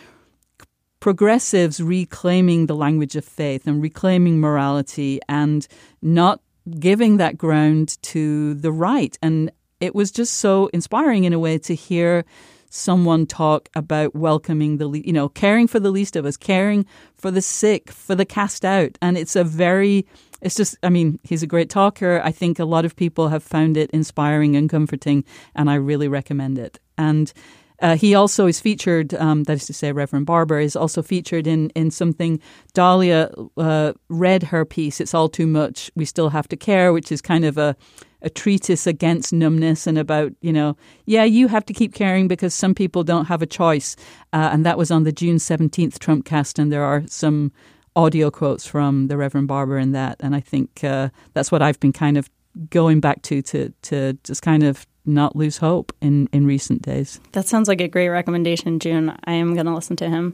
[SPEAKER 6] progressives reclaiming the language of faith and reclaiming morality and not giving that ground to the right. And it was just so inspiring in a way to hear someone talk about welcoming the, you know, caring for the least of us, caring for the sick, for the cast out. And it's a very, it's just, I mean, he's a great talker. I think a lot of people have found it inspiring and comforting, and I really recommend it. And uh, he also is featured, um, that is to say, Reverend Barber is also featured in, in something. Dahlia uh, read her piece, It's All Too Much, We Still Have to Care, which is kind of a a treatise against numbness and about, you know, yeah, you have to keep caring because some people don't have a choice. Uh, and that was on the June seventeenth Trumpcast, and there are some audio quotes from the Reverend Barber in that. And I think uh, that's what I've been kind of going back to, to, to just kind of not lose hope in, in recent days.
[SPEAKER 4] That sounds like a great recommendation, June. I am going to listen to him.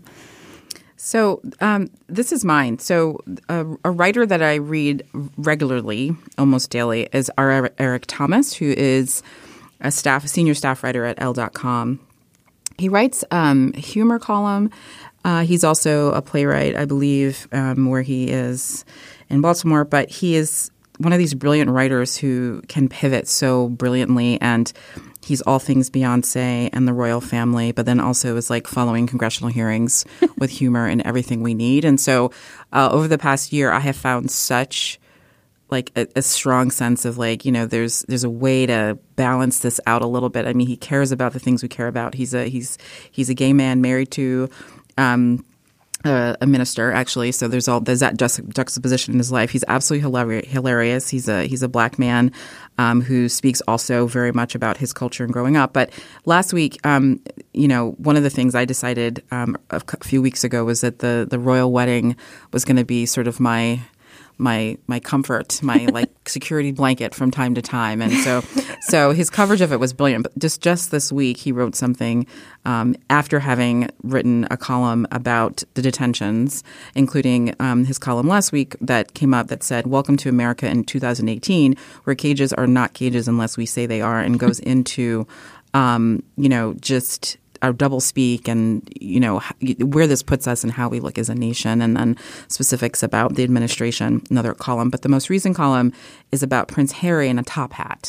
[SPEAKER 5] So um, this is mine. So uh, a writer that I read regularly, almost daily, is R. Eric Thomas, who is a staff, a senior staff writer at Elle dot com. He writes um, a humor column. Uh, he's also a playwright, I believe, um, where he is in Baltimore. But he is one of these brilliant writers who can pivot so brilliantly, and he's all things Beyonce and the royal family, but then also is like following congressional hearings with humor and everything we need. And so uh, over the past year, I have found such like a, a strong sense of like, you know, there's there's a way to balance this out a little bit. I mean, he cares about the things we care about. He's a he's he's a gay man married to um, a, a minister, actually. So there's all there's that juxt- juxtaposition in his life. He's absolutely hilari- hilarious. He's a he's a black man um, who speaks also very much about his culture and growing up. But last week, um, you know, one of the things I decided um, a few weeks ago was that the the royal wedding was going to be sort of my my my comfort, my like security blanket from time to time. And so so his coverage of it was brilliant. But just, just this week, he wrote something um, after having written a column about the detentions, including um, his column last week that came up that said, "Welcome to America in two thousand eighteen, where cages are not cages unless we say they are," and goes into, um, you know, just our double speak and, you know, where this puts us and how we look as a nation, and then specifics about the administration, another column. But the most recent column is about Prince Harry in a top hat,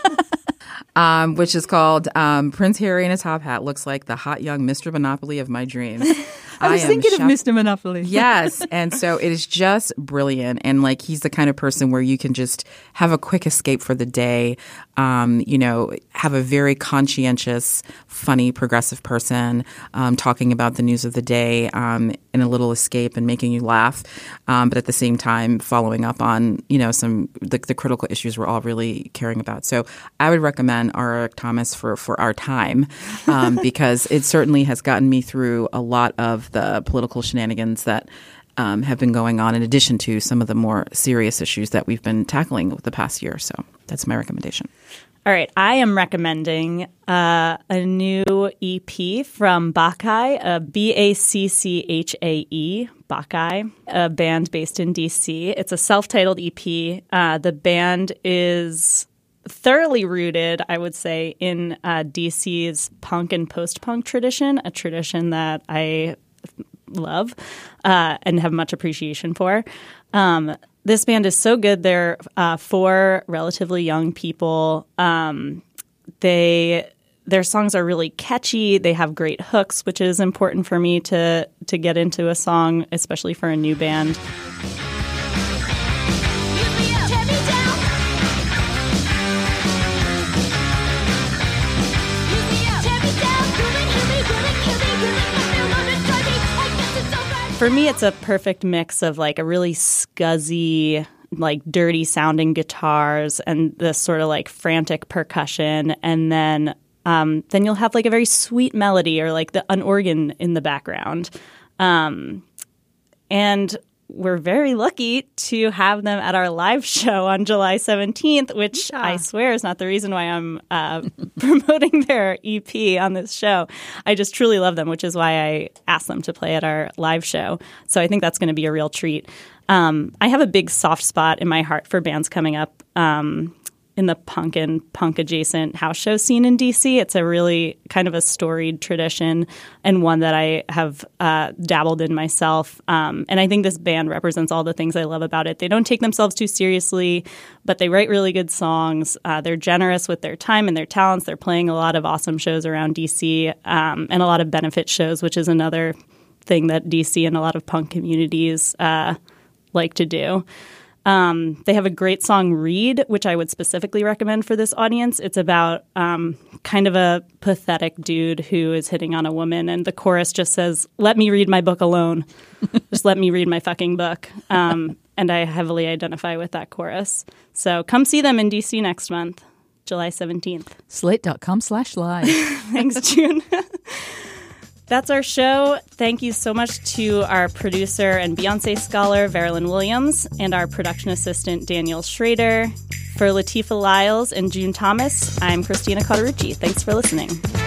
[SPEAKER 5] um, which is called um, Prince Harry in a Top Hat Looks Like the Hot Young Mister Monopoly of My Dreams.
[SPEAKER 6] I was
[SPEAKER 5] I
[SPEAKER 6] thinking
[SPEAKER 5] shocked.
[SPEAKER 6] of Mister Monopoly.
[SPEAKER 5] Yes. And so it is just brilliant. And like he's the kind of person where you can just have a quick escape for the day, um, you know, have a very conscientious, funny, progressive person um, talking about the news of the day um, in a little escape and making you laugh. Um, but at the same time, following up on, you know, some the, the critical issues we're all really caring about. So I would recommend R. Eric Thomas for, for our time um, because it certainly has gotten me through a lot of the political shenanigans that um, have been going on in addition to some of the more serious issues that we've been tackling the past year. So that's my recommendation.
[SPEAKER 4] All right. I am recommending uh, a new E P from Bacchae, uh, B A C C H A E, Bacchae, a band based in D C. It's a self-titled E P. Uh, the band is thoroughly rooted, I would say, in uh, D C's punk and post-punk tradition, a tradition that I love uh, and have much appreciation for. Um, this band is so good. They're uh, four relatively young people. Um, they their songs are really catchy. They have great hooks, which is important for me to to get into a song, especially for a new band. For me, it's a perfect mix of like a really scuzzy, like dirty sounding guitars and this sort of like frantic percussion. And then um, then you'll have like a very sweet melody or like the an organ in the background. Um, and we're very lucky to have them at our live show on July seventeenth, which yeah. I swear is not the reason why I'm uh, promoting their E P on this show. I just truly love them, which is why I asked them to play at our live show. So I think that's going to be a real treat. Um, I have a big soft spot in my heart for bands coming up um, in the punk and punk-adjacent house show scene in D C. It's a really kind of a storied tradition and one that I have uh, dabbled in myself. Um, and I think this band represents all the things I love about it. They don't take themselves too seriously, but they write really good songs. Uh, they're generous with their time and their talents. They're playing a lot of awesome shows around D C um, and a lot of benefit shows, which is another thing that D C and a lot of punk communities uh, like to do. Um, they have a great song, Read, which I would specifically recommend for this audience. It's about um, kind of a pathetic dude who is hitting on a woman, and the chorus just says, "Let me read my book alone." Just let me read my fucking book. Um, and I heavily identify with that chorus. So come see them in D C next month, July seventeenth.
[SPEAKER 6] Slate.com slash live.
[SPEAKER 4] Thanks, June. That's our show. Thank you so much to our producer and Beyonce scholar, Verilyn Williams, and our production assistant, Daniel Schrader. For Latifah Lyles and June Thomas, I'm Christina Cauterucci. Thanks for listening.